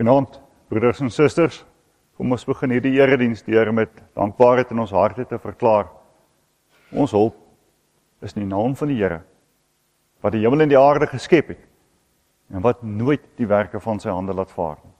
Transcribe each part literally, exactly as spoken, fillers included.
Goeienaand, broeders en susters. Kom ons begin hierdie erediens deur met dankbaarheid in ons harte te verklaar. Ons hulp is in die naam van die Here, wat die hemel en die aarde geskep het, en wat nooit die werke van sy hande laat vaar nie.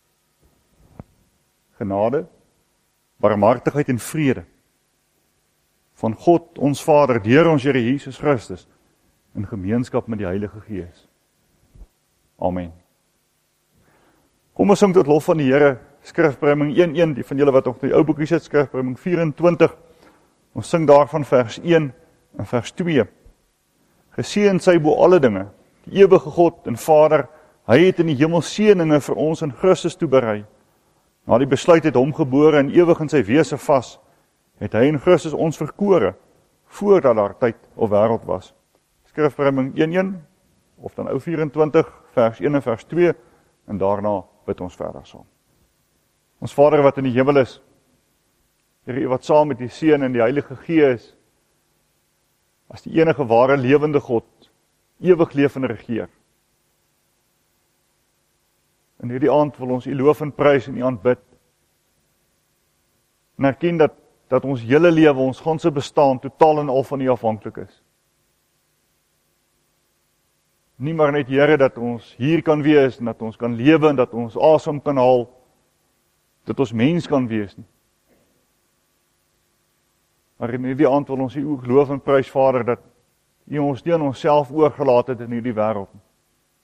Genade, barmhartigheid en vrede van God, ons Vader, deur ons Here Jesus Christus, in gemeenskap met die Heilige Gees. Amen. Kom ons sing tot lof van die Here, skrifbremming een een, die van julle wat op die ou boekie sit, skrifbremming vyf-en-twintig, ons sing daarvan vers een en vers twee. Geseënd sy bo alle dinge, die ewige God en Vader, hy het in die hemel seëninge vir ons in Christus toeberei. Na die besluit het hom gebore en ewig in sy wese vas, het hy in Christus ons verkore, voordat daar tyd of wêreld was. Skrifbremming een een, of dan ou vyf-en-twintig, vers een en vers twee, en daarna bid ons verder saam. Ons Vader wat in die hemel is, Here, U wat saam met die Seun en die Heilige Gees, as die enige ware lewende God, ewig leef en regeer. In hierdie aand wil ons U loof en prys en U aanbid, en erken dat, dat ons hele lewe, ons ganse bestaan, totaal en al van U afhanklik is. Nie maar net, Here, dat ons hier kan wees, en dat ons kan lewe, en dat ons asem kan haal, dat ons mens kan wees nie. Maar in hierdie aand wil ons U ook loof en prys, Vader, dat U ons nie aan onsself oorgelaat het in hierdie wêreld nie.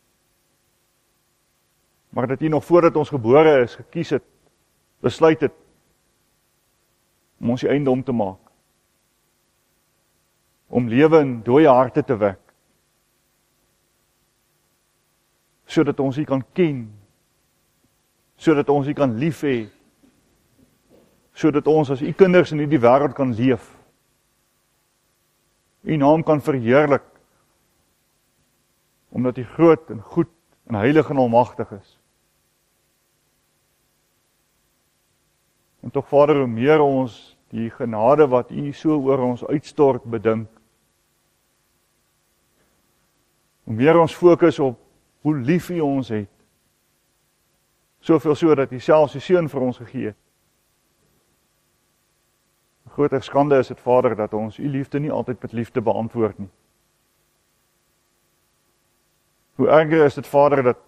Maar dat U nog voordat ons gebore is, gekies het, besluit het, om ons U eiendom te maak. Om lewe in dooie harte te wek. Sodat ons U kan ken, sodat ons U kan lief hê, sodat ons as U kinders in hierdie wêreld kan leef, U naam kan verheerlik, omdat U groot en goed en heilig en almagtig is. En tog, Vader, hoe meer ons die genade wat U so oor ons uitstort bedink, hoe meer ons fokus op hoe lief U ons het, soveel so dat U selfs U Seun vir ons gegee het. Groter skande is het, Vader, dat ons U liefde nie altyd met liefde beantwoord nie. Hoe erger is het, Vader, dat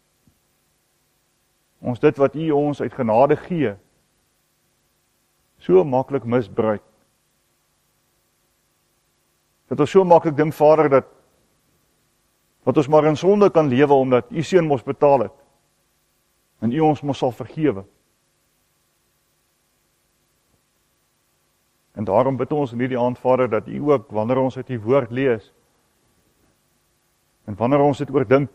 ons dit wat U ons uit genade gee, so maklik misbruik. Dat ons so maklik dink, Vader, dat wat ons maar in sonde kan lewe, omdat U Seun mos betaal het, en U ons mos sal vergewe. En daarom bid ons in hierdie aand, Vader, dat U ook, wanneer ons uit U woord lees, en wanneer ons dit oordink,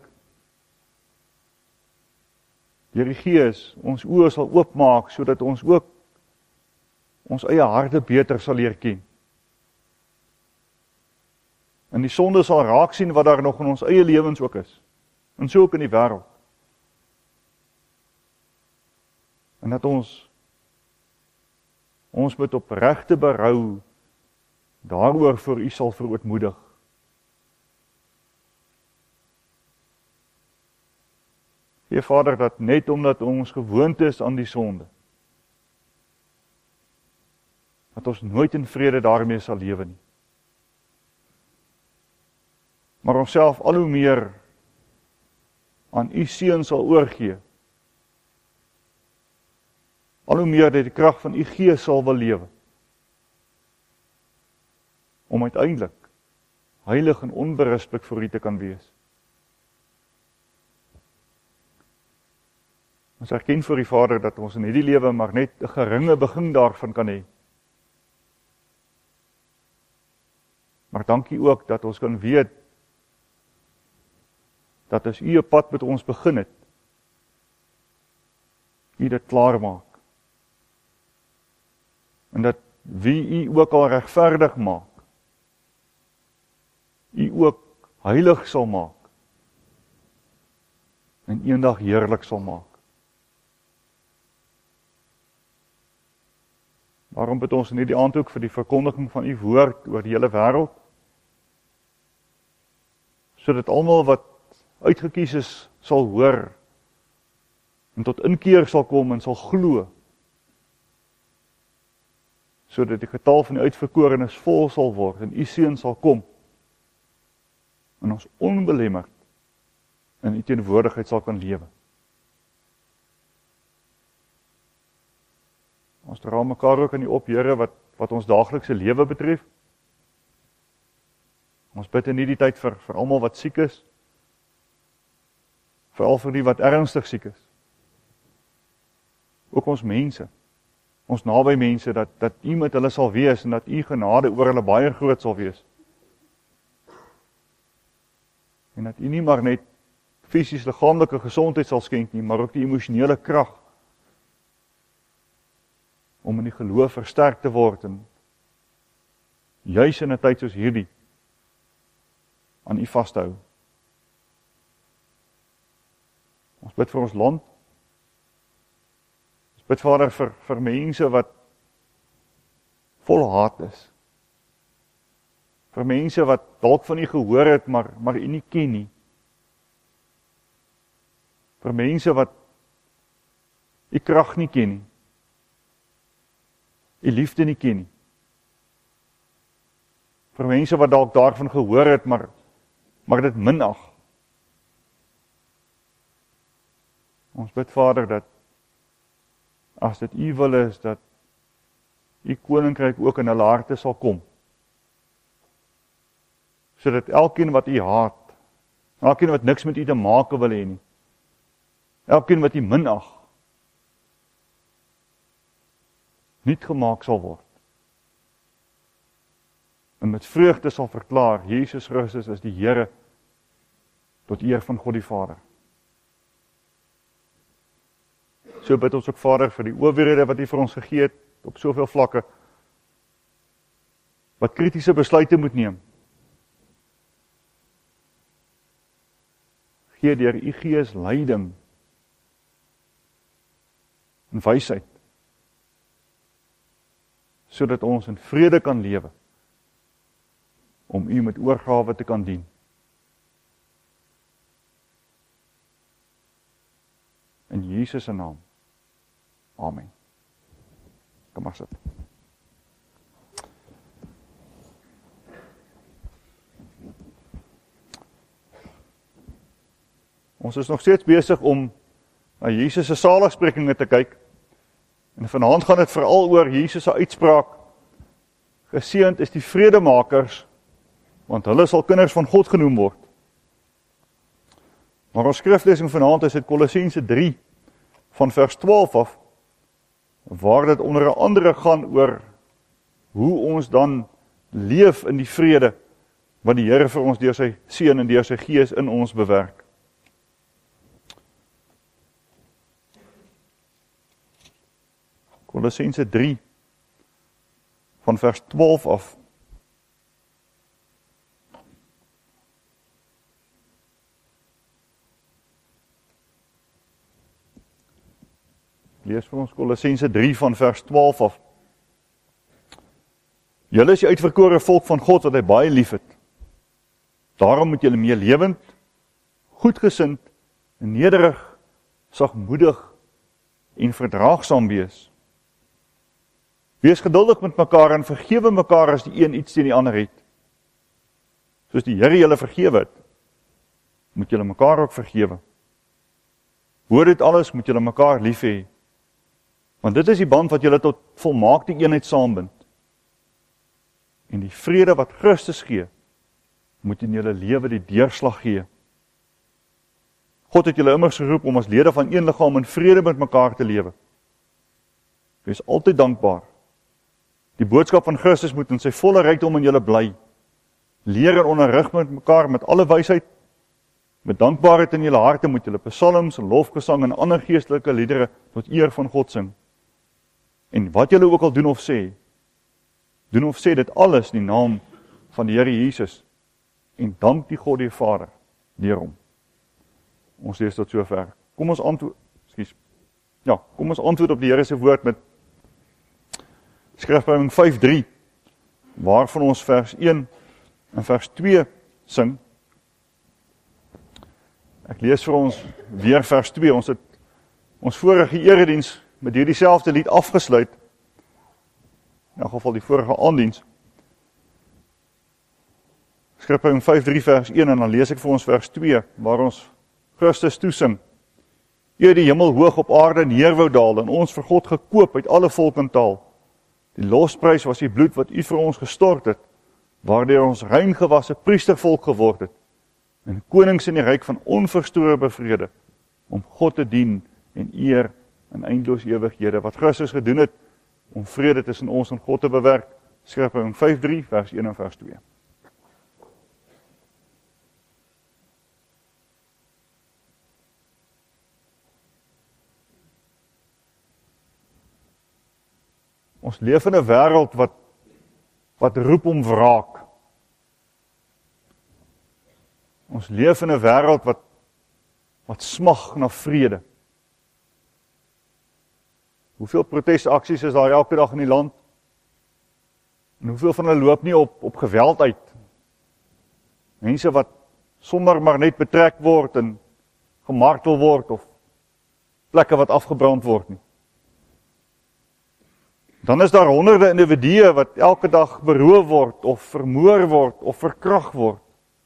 deur die Gees ons oë sal oopmaak, sodat ons ook ons eie harte beter sal leer ken. En die sonde sal raak sien wat daar nog in ons eie lewens ook is, en so ook in die wêreld. En dat ons ons met opregte berou daaroor vir U sal verootmoedig. Gee, Vader, dat net omdat ons gewoond is aan die sonde, dat ons nooit in vrede daarmee sal lewe nie. Maar onsself al hoe meer aan U Seun sal oorgee, al hoe meer dat die krag van U Gees sal wil lewe, om uiteindelik heilig en onberispelik voor U te kan wees. Ons erken voor U, Vader, dat ons in hierdie lewe maar net 'n geringe begin daarvan kan hê. Maar dankie ook dat ons kan weet, dat as U 'n pad met ons begin het, U dit klaar maak. En dat wie U ook al regverdig maak, U ook heilig sal maak, en eendag heerlik sal maak. Daarom bid ons in hierdie aand ook vir die verkondiging van U woord oor die hele wêreld, sodat almal wat uitgekies is, sal hoor, en tot inkeer sal kom en sal glo, sodat die getal van die uitverkorenes vol sal word en u seun sal kom en ons onbelemmerd in u teenwoordigheid sal kan lewe. Ons dra mekaar ook aan die op, Here, wat, wat ons daaglikse lewe betref. Ons bid in hierdie tyd vir, vir almal wat siek is, veral vir die wat ernstig siek is. Ook ons mense, ons naby mense, dat, dat u met hulle sal wees en dat u genade oor hulle baie groot sal wees. En dat u nie maar net fisies liggaamlike gesondheid sal skenk nie, maar ook die emosionele krag om in die geloof versterk te word en juis in 'n tyd soos hierdie aan u vas te hou. Ons bid vir ons land. Ons bid, Vader, vir, vir mense wat vol haat is. Vir mense wat dalk van u gehoor het, maar, maar u nie ken nie. Vir mense wat u krag nie ken nie. U liefde nie ken nie. Vir mense wat dalk daarvan gehoor het, maar, maar dit minag. Ons bid, Vader, dat as dit u wil is, dat u koninkryk ook in hulle harte sal kom. Sodat elkeen wat u haat, elkeen wat niks met u te maak wil hê nie, elkeen wat u minag, niet gemaak sal word. En met vreugde sal verklaar, Jesus Christus is die Here, tot eer van God die Vader. So bid ons ook, Vader, vir die owerhede wat u vir ons gegee het, op soveel vlakke, wat kritiese besluite moet neem. Gee deur u Gees leiding en wysheid, sodat ons in vrede kan lewe, om u met oorgawe te kan dien. In Jesus se naam. Amen. Kom maar sit. Ons is nog steeds besig om na Jesus se saligsprekinge te kyk. En vanaand gaan dit veral oor Jesus se uitspraak. Geseënd is die vredemakers, want hulle sal kinders van God genoem word. Maar ons skriflesing vanaand is uit Kolossense drie, van vers twaalf af, waar dit onder andere gaan oor hoe ons dan leef in die vrede, wat die Here vir ons deur sy Seun en deur sy Gees in ons bewerk. Kolossense drie, van vers twaalf af. Lees vir ons Kolossense drie van vers twaalf af. Julle is die uitverkore volk van God wat hy baie lief het. Daarom moet julle meelewend, goedgesind, nederig, sagmoedig en verdraagsaam wees. Wees geduldig met mekaar en vergewe mekaar as die een iets teen die ander het. Soos die Here julle vergewe het, moet julle mekaar ook vergewe. Hoor dit alles, moet julle mekaar lief hê. Want dit is die band wat julle tot volmaakte eenheid saambind. En die vrede wat Christus gee, moet in julle lewe die deurslag gee. God het julle immers geroep om as lede van een liggaam in vrede met mekaar te lewe. Wees altyd dankbaar. Die boodskap van Christus moet in sy volle rykdom in julle bly. Leer en onderrig met mekaar met alle wysheid. Met dankbaarheid in julle harte moet julle psalms en lofgesang en ander geestelike liedere tot eer van God sing. En wat julle ook al doen of sê, doen of sê dit alles in die naam van die Here Jesus en dank die God die Vader deur hom. Ons lees tot sover. Kom ons antwoord, skus. Ja, kom ons antwoord op die Here se woord met Skrifbouwing vyf drie, waarvan ons vers een en vers twee sing. Ek lees vir ons weer vers twee. Ons het ons vorige erediens met hierdie selfde lied afgesluit, in elk geval die vorige aanddiens. Skrifhouding vyf drie vers een, en dan lees ek vir ons vers twee, waar ons Christus toesing. U het die hemel hoog op aarde neer wou daal, en ons vir God gekoop uit alle volk en taal. Die losprys was die bloed wat u vir ons gestort het, waardeur ons rein gewasse priestervolk geword het, en konings in die ryk van onverstoorbe vrede, om God te dien en eer in eindeloos ewighede, wat Christus gedoen het, om vrede tussen ons en God te bewerk. Skrifhouding vyf drie vers een en vers twee. Ons leef in 'n wêreld wat wat roep om wraak. Ons leef in 'n wêreld wat wat smag na vrede. Hoeveel protesaksies is daar elke dag in die land? En hoeveel van hulle loop nie op op geweld uit? Mense wat sommer maar net betrek word en gemartel word, of plekke wat afgebrand word nie. Dan is daar honderde individue wat elke dag beroof word, of vermoor word, of verkragt word.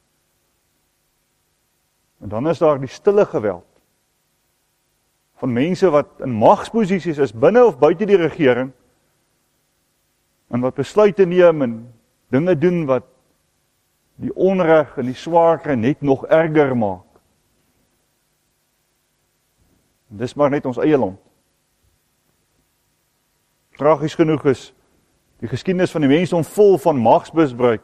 En dan is daar die stille geweld van mense wat in magsposisies is, binne of buite die regering, en wat besluite neem en dinge doen wat die onreg en die swaar net nog erger maak. En dis maar net ons eie land. Tragies genoeg is die geskiedenis van die mensdom vol van magsmisbruik.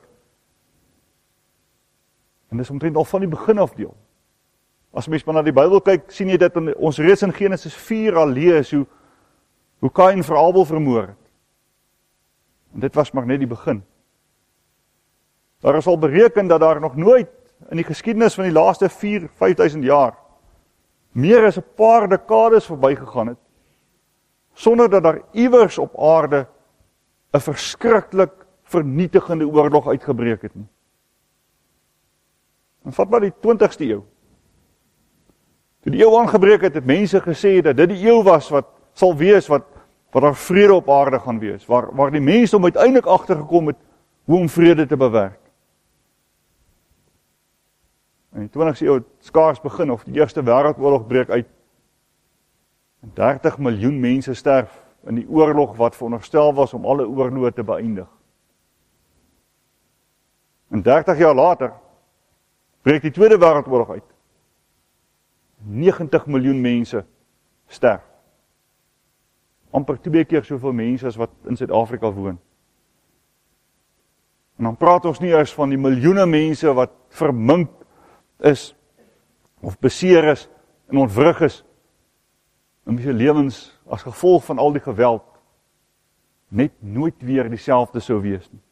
En dis omtrent al van die begin af deel. As mens maar na die Bybel kyk, sien jy dit in ons reeds in Genesis vier al lees hoe hoe Kain vir Abel vermoor het. En dit was maar net die begin. Daar is al bereken dat daar nog nooit in die geskiedenis van die laaste vier, vyf duisend jaar meer as 'n paar dekades verbygegaan het, sonder dat daar iewers op aarde 'n verskriklik vernietigende oorlog uitgebreek het nie. En vat maar die twintigste eeu. Toe die eeu aangebreek het, het mense gesê dat dit die eeu was wat sal wees, wat, wat daar vrede op aarde gaan wees, waar, waar die mense om uiteindelik agtergekom het hoe om vrede te bewerk. In die twintigste eeu het skaars begin, of die Eerste Wêreldoorlog breek uit. En dertig miljoen mense sterf in die oorlog wat veronderstel was om alle oorloë te beëindig. En dertig jaar later breek die Tweede Wêreldoorlog uit. negentig miljoen mense sterf. Amper twee keer soveel mense as wat in Suid-Afrika woon. En dan praat ons nie eers van die miljoene mense wat vermink is, of beseer is, en ontwrig is, en wie se lewens as gevolg van al die geweld net nooit weer dieselfde sou wees nie.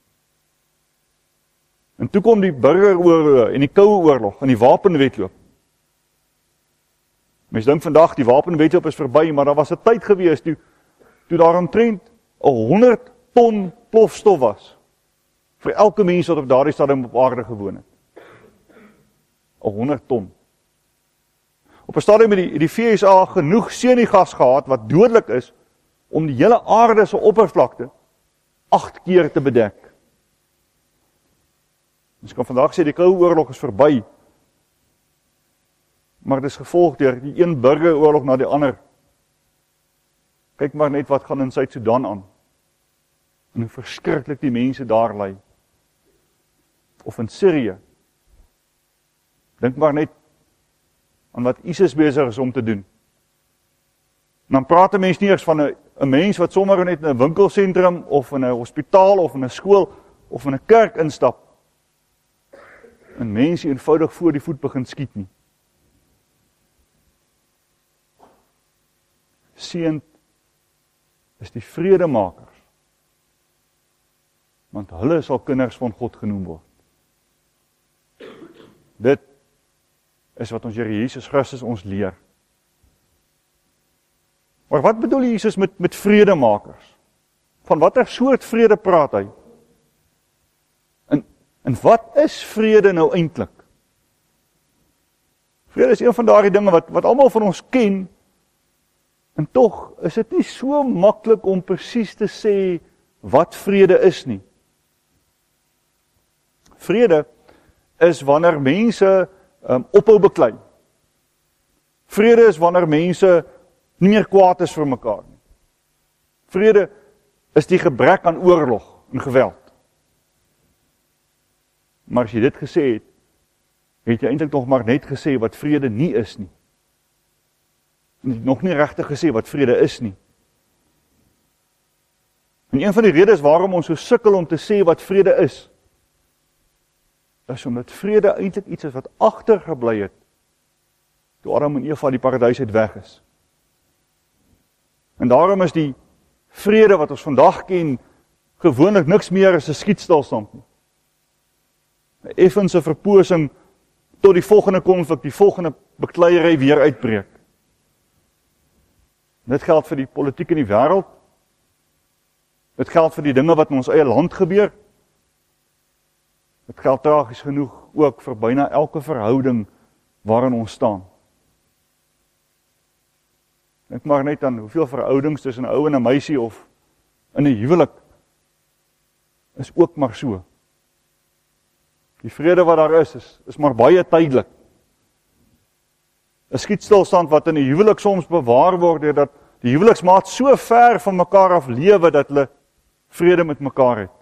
En toe kom die burgeroorlog en die Koue Oorlog en die wapenwetloop. Mens dink vandag die wapenwetloop is verby, maar daar was 'n tyd gewees toe toe daar omtrent honderd ton plofstof was vir elke mens wat op daardie stadium op aarde gewoon het. honderd ton. Op 'n stadium het die, het die V S A genoeg seniegas gehad wat dodelik is om die hele aarde se oppervlakte agt keer te bedek. Ons kan vandag sê die Koue Oorlog is verby, maar dit is gevolg deur die een burgeroorlog na die ander. Kyk maar net wat gaan in Suid-Sudan aan, en hoe verskriklik die mense daar ly. Of in Sirië. Dink maar net aan wat ISIS besig is om te doen. En dan praat 'n mens nie eers van 'n 'n mens wat sommer net in 'n winkelsentrum of in 'n hospitaal of in 'n skool of in 'n kerk instap en mense eenvoudig voor die voet begin skiet nie. Seënd is die vredemakers, want hulle sal kinders van God genoem word. Dit is wat ons Here Jesus Christus ons leer. Maar wat bedoel Jesus met, met vredemakers? Van watter soort vrede praat hy? En, en wat is vrede nou eintlik? Vrede is een van daardie dinge wat, wat almal van ons ken, En tog is dit nie so maklik om presies te sê wat vrede is nie. Vrede is wanneer mense um, ophou beklei. Vrede is wanneer mense nie meer kwaad is vir mekaar nie. Vrede is die gebrek aan oorlog en geweld. Maar as jy dit gesê het, het jy eintlik nog maar net gesê wat vrede nie is nie. En jy het nog nie regtig gesê wat vrede is nie. En een van die redes waarom ons so sukkel om te sê wat vrede is, is omdat vrede eintlik iets is wat agtergebly het, toe Adam en Eva die paradys uit weg is. En daarom is die vrede wat ons vandag ken, gewoonlik niks meer as 'n skietstilstand nie. 'n Effense verposing tot die volgende konflik, die volgende bekleierery weer uitbreek. Dit geld vir die politiek in die wêreld. Dit geld vir die dinge wat in ons eie land gebeur. Dit geld tragies genoeg ook vir byna elke verhouding waarin ons staan. Dink maar net aan hoeveel verhoudings tussen 'n ou en 'n meisie of in 'n huwelik is ook maar so. Die vrede wat daar is, is, is maar baie tydelik. 'n Skietstilstand wat in 'n huwelik soms bewaar word, deurdat die huweliksmaat so ver van mekaar af lewe, dat hulle vrede met mekaar het.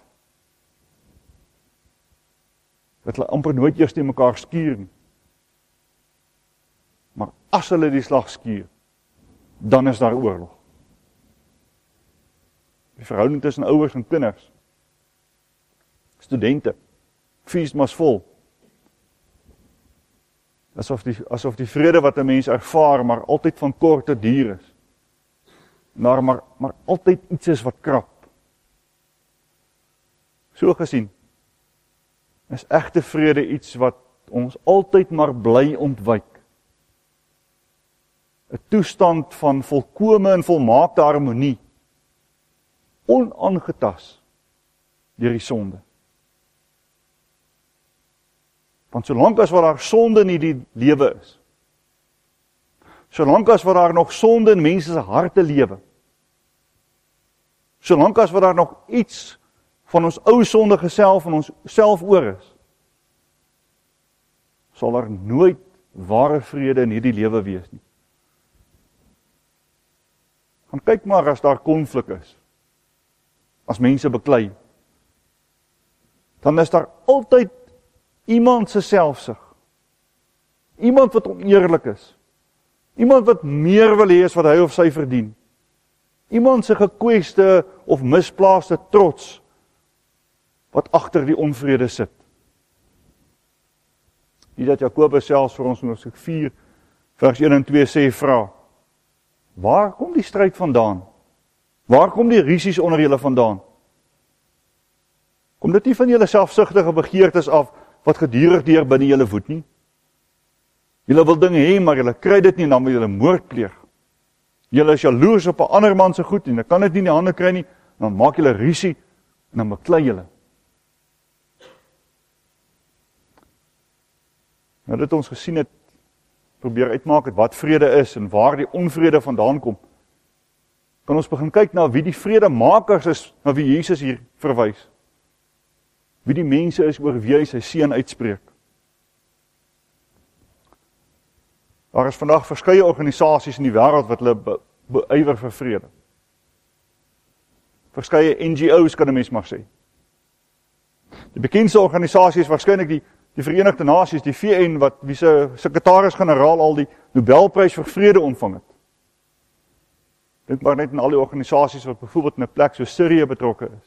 Dat hulle amper nooit eers teen mekaar skuur nie. Maar as hulle die slag skuur, dan is daar oorlog. Die verhouding tussen ouers en kinders, studente, fees mas vol. Asof die, asof die vrede wat 'n mens ervaar, maar altyd van korte duur is. Maar, maar, maar altyd iets is wat krap. So gesien, is egte vrede iets wat ons altyd maar bly ontwyk. 'n Toestand van volkome en volmaakte harmonie, onaangetas deur die sonde. Want solank as wat daar sonde in die lewe is, solank as wat daar nog sonde in mense se harte lewe, solank as wat daar nog iets van ons ou sondige self en ons self oor is, sal daar nooit ware vrede in hierdie lewe wees nie. Gaan kyk maar as daar konflik is, as mense beklei, dan is daar altyd iemand se selfsug, iemand wat oneerlik is, iemand wat meer wil hê as wat hy of sy verdien, iemand se gekweste of misplaaste trots, wat agter die onvrede sit. Hier dat Jakobus selfs vir ons in Hoofstuk vier, vers een en twee sê, vra, waar kom die stryd vandaan? Waar kom die rusies onder julle vandaan? Kom dit nie van julle selfsugtige begeertes af, wat gedurig deur binne julle woed nie? Julle wil dinge hê, maar julle kry dit nie, dan wil julle moord pleeg. Julle is jaloers op 'n ander man se goed, en dan kan dit nie in die hande kry nie, dan maak julle rusie, en dan beklei julle. Nou dit ons gesien het, probeer uitmaak het wat vrede is, en waar die onvrede vandaan kom, kan ons begin kyk na wie die vredemakers is, na wie Jesus hier verwys. Wie die mense is oor wie hy sy seun uitspreek. Daar is vandag verskeie organisasies in die wêreld wat hulle be, beywer vir vrede. Verskeie N G O's kan 'n mens maar sê. Die bekendste organisasie is waarskynlik die, die Verenigde Nasies, die V N, wat wie se sekretaris-generaal al die Nobelprys vir vrede ontvang het. Dink maar net aan al die organisasies wat byvoorbeeld in 'n plek so Sirië betrokke is.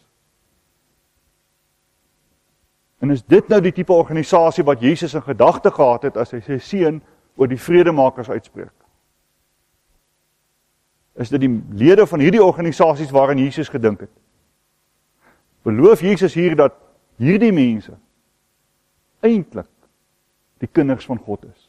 En is dit nou die tipe organisasie wat Jesus in gedagte gehad het as hy sy seun oor die vredemakers uitspreek? Is dit die lede van hierdie organisasies waarin Jesus gedink het? Beloof Jesus hier dat hierdie mense eintlik die kinders van God is?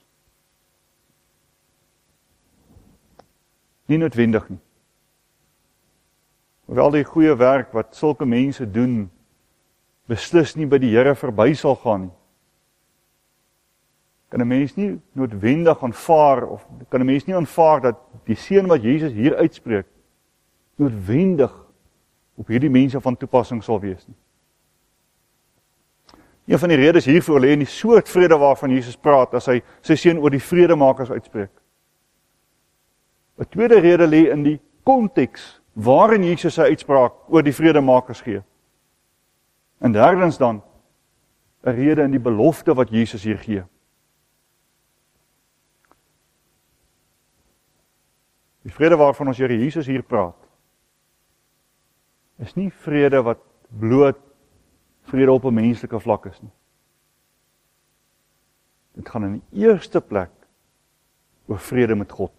Nie noodwendig nie. Hoewel die goeie werk wat sulke mense doen, beslis nie by die Here verby sal gaan nie. Kan 'n mens nie noodwendig aanvaar, of kan 'n mens nie aanvaar dat die seën wat Jesus hier uitspreek, noodwendig op hierdie mense van toepassing sal wees nie. Een van die redes hiervoor lê in die soort vrede waarvan Jesus praat, as hy sy seën oor die vredemakers uitspreek. 'n Tweede rede lê in die konteks waarin Jesus sy uitspraak oor die vredemakers gee. En derdens dan, 'n rede in die belofte wat Jesus hier gee. Die vrede waarvan ons Here Jesus hier praat, is nie vrede wat bloot vrede op 'n menslike vlak is nie. Dit gaan in die eerste plek oor vrede met God.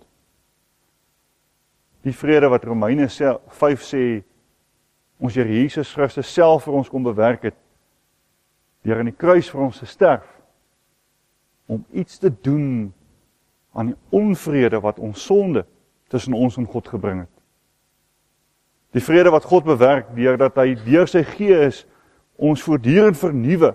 Die vrede wat Romeine vyf sê, ons Here Jesus Christus self vir ons kom bewerk het, deur aan die kruis vir ons te sterf, om iets te doen aan die onvrede wat ons sonde tussen ons en God gebring het. Die vrede wat God bewerk, deur dat hy deur sy Gees ons voortdurend vernuwe,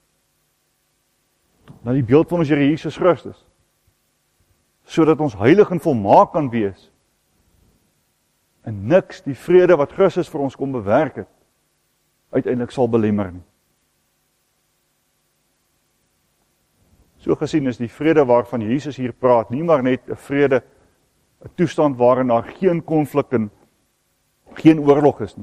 na die beeld van ons Here Jesus Christus, sodat ons heilig en volmaak kan wees, en niks die vrede wat Christus vir ons kom bewerk het, uiteindelik sal belemmer nie. So gesien is die vrede waarvan Jesus hier praat, nie maar net 'n vrede, 'n toestand waarin daar geen konflik en geen oorlog is nie.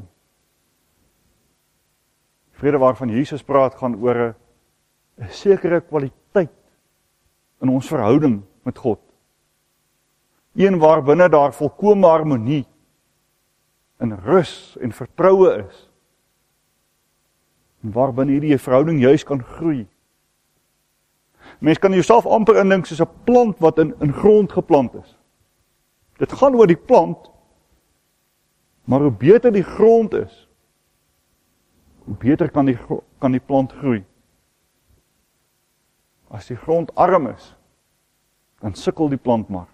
Die vrede waarvan Jesus praat, gaan oor 'n 'n sekere kwaliteit in ons verhouding met God. Een waar binne daar volkome harmonie en rus en vertroue is. En waar binne hierdie verhouding juis kan groei. Mens kan jouself amper indink soos 'n plant wat in, in grond geplant is. Dit gaan oor die plant, maar hoe beter die grond is, hoe beter kan die, kan die plant groei. As die grond arm is, dan sukkel die plant maar.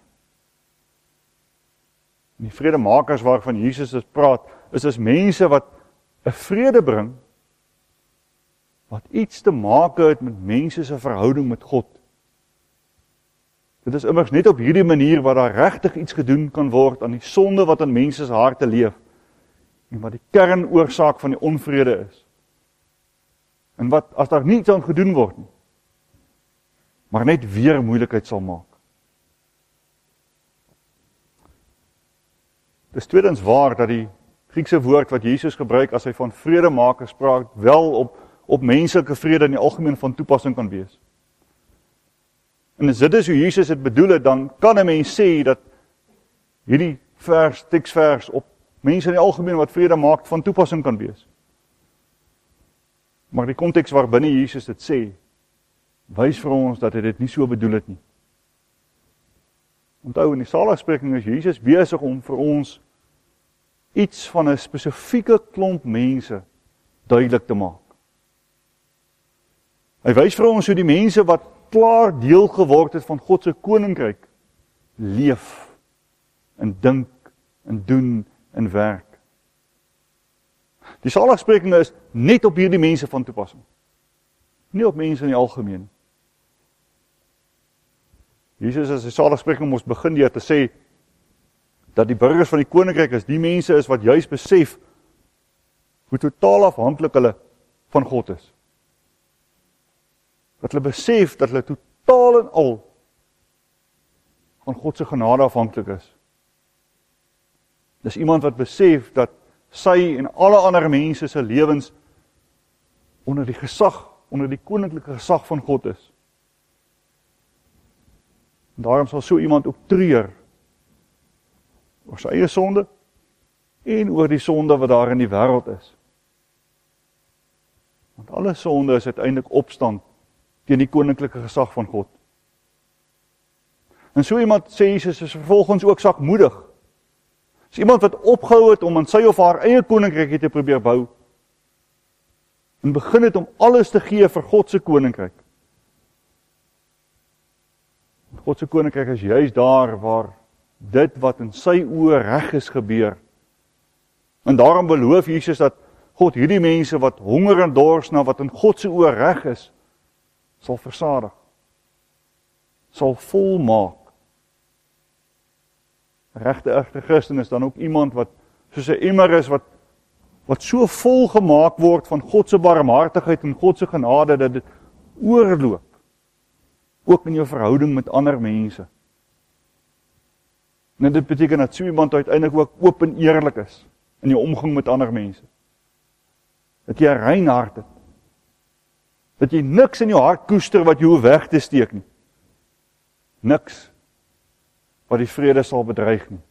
En die vredemakers waarvan Jesus dus praat, is dus mense wat 'n vrede bring, wat iets te maak het met mense se verhouding met God. Dit is immers net op hierdie manier wat daar regtig iets gedoen kan word aan die sonde wat in mense se harte leef, en wat die kernoorsaak van die onvrede is. En wat, as daar niets aan gedoen word nie, maar net weer moeilikheid sal maak. Het is tweedens waar dat die Griekse woord wat Jesus gebruik as hy van vredemakers praat, wel op, op menslike vrede in die algemeen van toepassing kan wees. En as dit is hoe Jesus het bedoel het, dan kan 'n mens sê dat hierdie vers, teksvers op mense in die algemeen wat vrede maak van toepassing kan wees. Maar die konteks waarbinne Jesus dit sê, wys vir ons dat hy dit nie so bedoel het nie. Onthou, in die saligspreking is Jesus besig om vir ons iets van 'n spesifieke klomp mense duidelik te maak. Hy wys vir ons hoe die mense wat klaar deel geword het van God se koninkryk leef en dink en doen en werk. Die saligsprekinge is net op hierdie mense van toepassing. Nie op mense in die algemeen. Jesus as die saligspreking moes begin deur te sê dat die burgers van die koninkryk is die mense is wat juis besef hoe totaal afhanklik hulle van God is. Dat hulle besef dat hulle totaal en al van God se genade afhanklik is. Dis iemand wat besef dat sy en alle ander mense se lewens onder die gesag, onder die koninklike gesag van God is. En daarom sal so iemand ook treur oor sy eie sonde en oor die sonde wat daar in die wêreld is. Want alle sonde is uiteindelik opstand teen die koninklike gesag van God. En so iemand, sê Jesus, is vervolgens ook sakmoedig. Is iemand wat opgehou het om aan sy of haar eie koninkryk te probeer bou en begin het om alles te gee vir God se koninkryk. God se koninkryk is juis daar waar dit wat in sy oë reg is gebeur. En daarom beloof Jesus dat God hierdie mense wat honger en dors na wat in God se oë reg is, sal versadig, sal volmaak. Regte egte Christen is dan ook iemand wat soos 'n emmer is wat wat so vol gemaak word van God se barmhartigheid en God se genade dat dit oorloop. Ook in jou verhouding met ander mense. En dit beteken dat so iemand uiteindelik ook oop en eerlik is in jou omgang met ander mense. Dat jy 'n rein hart het. Dat jy niks in jou hart koester wat jy hoef weg te steek nie. Niks wat die vrede sal bedreig nie.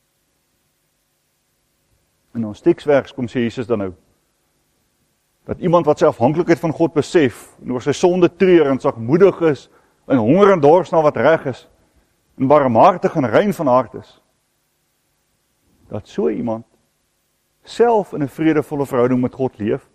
In ons teksvers kom sê Jesus dan nou, dat iemand wat sy afhanklikheid van God besef, en oor sy sonde treur en sagmoedig is, en honger en dors na wat reg is, en barmhartig en rein van hart is, dat so iemand self in 'n vredevolle verhouding met God leef,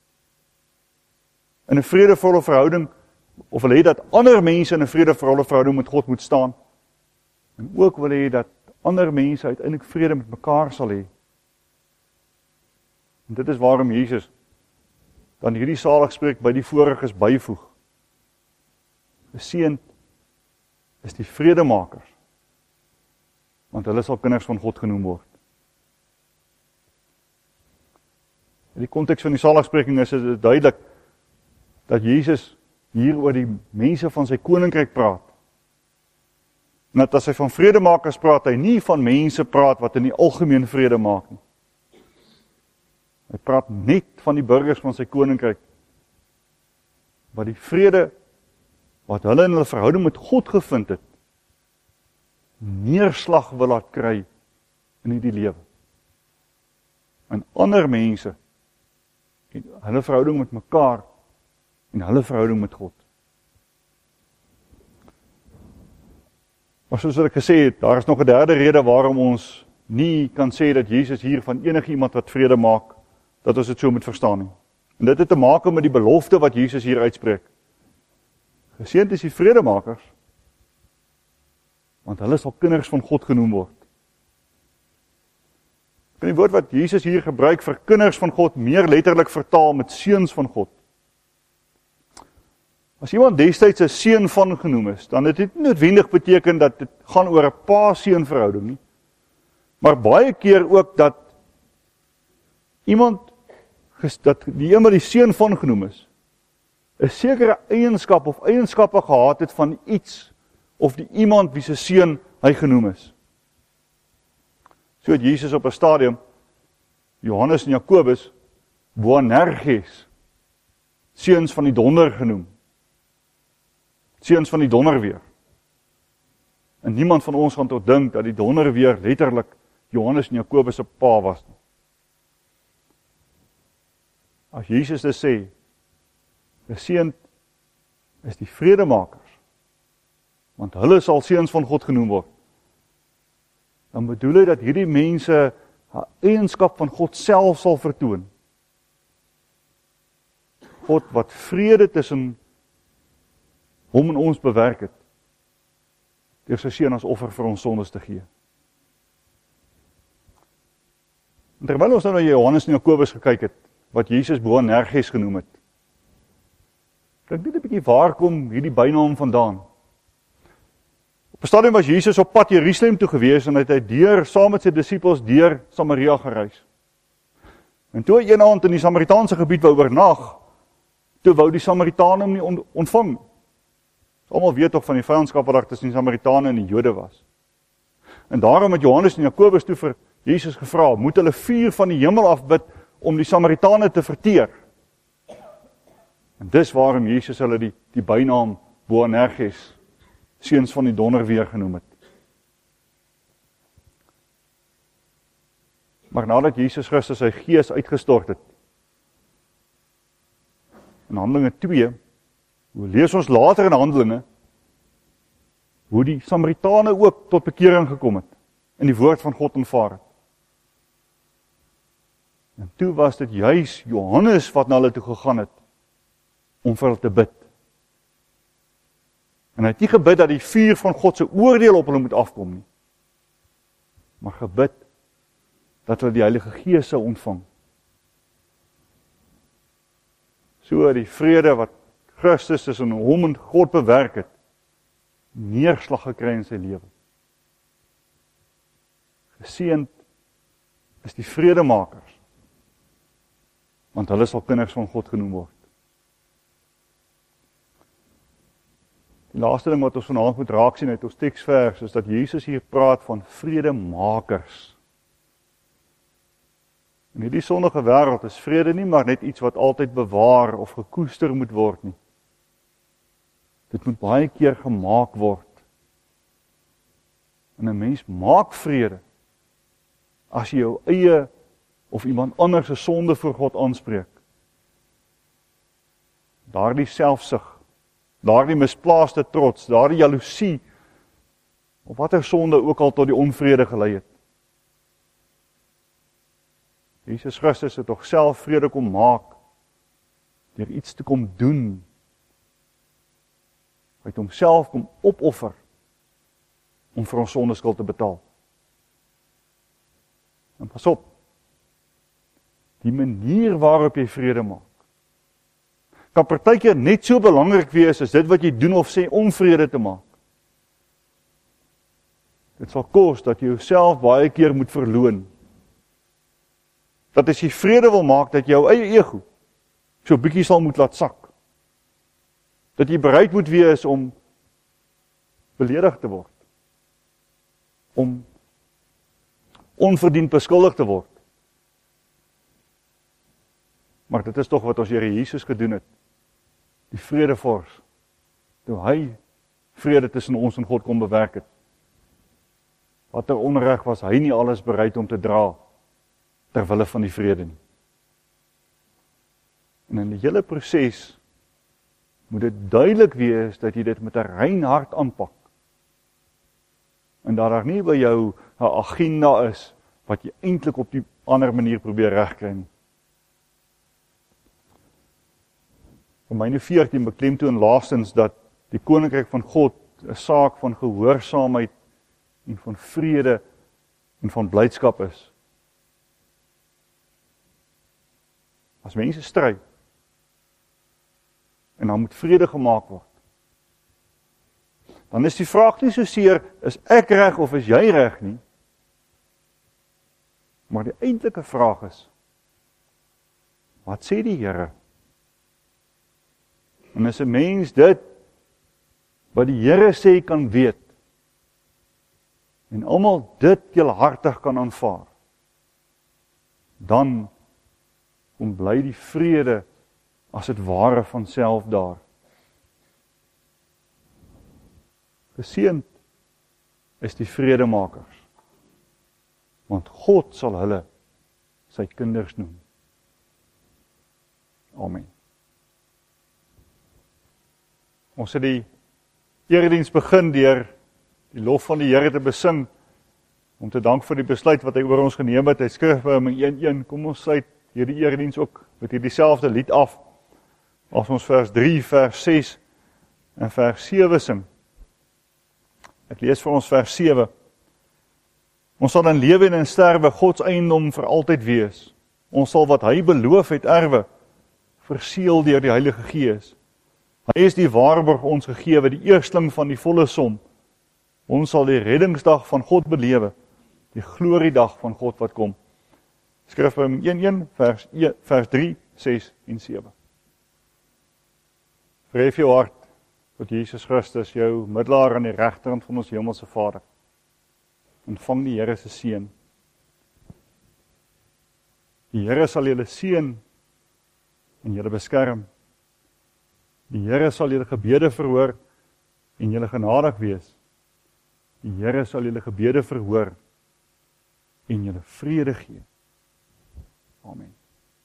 in 'n vredevolle verhouding, of wil hê dat ander mense in 'n vredevolle verhouding met God moet staan, en ook wil hê dat ander mense uiteindelik vrede met mekaar sal hê. En dit is waarom Jesus dan hierdie saligspreek by die voriges byvoeg. Geseënd is die vredemakers, want hulle sal kinders van God genoem word. In die konteks van die saligspreking is dit duidelik dat Jesus hier oor die mense van sy koninkryk praat. En dat as hy van vredemakers praat, hy nie van mense praat wat in die algemeen vrede maak nie. Hy praat net van die burgers van sy koninkryk, wat die vrede wat hulle in hulle verhouding met God gevind het, neerslag wil laat kry in hierdie lewe. En ander mense, en hulle verhouding met mekaar, en hulle verhouding met God. Maar soos wat ek gesê het, daar is nog 'n derde rede waarom ons nie kan sê dat Jesus hier van enige iemand wat vrede maak, dat ons dit so moet verstaan nie. En dit het te maak met die belofte wat Jesus hier uitspreek. Geseënd is die vredemakers, want hulle sal kinders van God genoem word. Kan die woord wat Jesus hier gebruik vir kinders van God meer letterlik vertaal met seuns van God. As iemand destyds 'n seun van genoem is, dan het dit nie noodwendig beteken dat dit gaan oor 'n pa-seun verhouding nie, maar baie keer ook dat iemand, dat die een wat die seun van genoem is, 'n sekere eienskap of eienskappe gehad het van iets, of die iemand wie se seun hy genoem is. So het Jesus op 'n stadium, Johannes en Jakobus, Boanerges, seuns van die donder genoem. Seuns van die donderweer. En niemand van ons gaan tot dink dat die donderweer letterlik Johannes en Jakobus se pa was nie. As Jesus dit sê, geseënd is die vredemakers, want hulle sal seuns van God genoem word, dan bedoel hy dat hierdie mense 'n eienskap van God self sal vertoon. God wat vrede tussen hom en ons bewerk het, deur sy seun as offer vir ons sondes te gee. En terwyl ons nou na Johannes en Jakobus gekyk het, wat Jesus Boanerges genoem het, dink net 'n bietjie waar kom hierdie bynaam vandaan? Op 'n stadium was Jesus op pad Jerusalem toe gewees en het hy deur saam met sy disippels deur Samaria gereis. En toe hy een aand in die Samaritaanse gebied wou oornag, toe wou die Samaritane hom nie ontvang. Almal weet tog van die vyandskap wat daar tussen die Samaritane en die Jode was. En daarom het Johannes en Jakobus toe vir Jesus gevra, moet hulle vuur van die hemel afbid om die Samaritane te verteer. En dis waarom Jesus hulle die, die bynaam Boanerges, seuns van die donderweer genoem het. Maar nadat Jesus Christus sy gees uitgestort het, in Handelinge twee, hoe lees ons later in Handelinge, hoe die Samaritane ook tot bekering gekom het, en die woord van God aanvaar het. En toe was dit juis Johannes wat na hulle toe gegaan het, om vir hulle te bid. En hy het nie gebid dat die vuur van God se oordeel op hulle moet afkom nie, maar gebid dat hulle die Heilige Gees sou ontvang. So die vrede wat Christus tussen hom en God bewerk het, neerslag gekry in sy lewe. Geseënd is die vredemakers, want hulle sal kinders van God genoem word. Die laaste ding wat ons vanaand moet raak sien uit ons teksvers, is dat Jesus hier praat van vredemakers. In hierdie sondige wêreld is vrede nie maar net iets wat altyd bewaar of gekoester moet word nie. Dit moet baie keer gemaak word. En 'n mens maak vrede as jy jou eie of iemand anders se sonde voor God aanspreek. Daardie selfsug, daardie misplaaste trots, daardie jaloesie, of watter sonde ook al tot die onvrede gelei het. Jesus Christus het tog self vrede kom maak, deur iets te kom doen. Hy het homself kom opoffer, om vir ons sondeskuld te betaal. En pas op, die manier waarop jy vrede maak, kan partykeer net so belangrik wees as dit wat jy doen of sê om vrede te maak. Dit sal kos dat jy jouself baie keer moet verloon. Dat as jy vrede wil maak, dat jy jou eie ego so bietjie sal moet laat sak. Dat jy bereid moet wees om beledig te word. Om onverdiend beskuldig te word. Maar dit is tog wat ons Here Jesus gedoen het. Die vredevors. Toe hy vrede tussen ons en God kon bewerk het. Wat 'n onreg was hy nie alles bereid om te dra terwille van die vrede nie. En in die hele proses moet dit duidelik wees dat jy dit met 'n rein hart aanpak. En dat daar nie by jou 'n agenda is wat jy eintlik op die ander manier probeer regkry nie. Romeine veertien beklemtoon laastens dat die koninkryk van God 'n saak van gehoorsaamheid en van vrede en van blydskap is. As mense stry en dan moet vrede gemaak word, dan is die vraag nie so seer, is ek reg of is jy reg nie? Maar die eintlike vraag is, wat sê die Here? En as 'n mens dit, wat die Here sê kan weet, en almal dit heelhartig kan aanvaar, dan kom bly die vrede as dit ware van self daar. Geseënd is die vredemakers, want God sal hulle sy kinders noem. Amen. Ons het die erediens begin deur die lof van die Here te besing, om te dank vir die besluit wat hy oor ons geneem het. Hy skryf by hom in een een, kom ons sluit hierdie erediens ook met hierdie selfde lied af, as ons vers drie, vers ses en vers sewe sing. Ek lees vir ons vers sewe. Ons sal in lewe en in sterwe Gods eiendom vir altyd wees. Ons sal wat hy beloof het erwe, verseël deur die Heilige Gees. Hy is die waarborg ons gegewe, die eersteling van die volle som. Ons sal die reddingsdag van God belewe, die gloriedag van God wat kom. Skryf by een een, vers, vers drie, ses en sewe. Verhef jou hart tot Jesus Christus, jou middelaar aan die regterhand van ons hemelse Vader. Ontvang die Here se seën. Die Here sal julle seën en julle beskerm. Die Here sal julle gebede verhoor en julle genadig wees. Die Here sal julle gebede verhoor en julle vrede gee. Amen.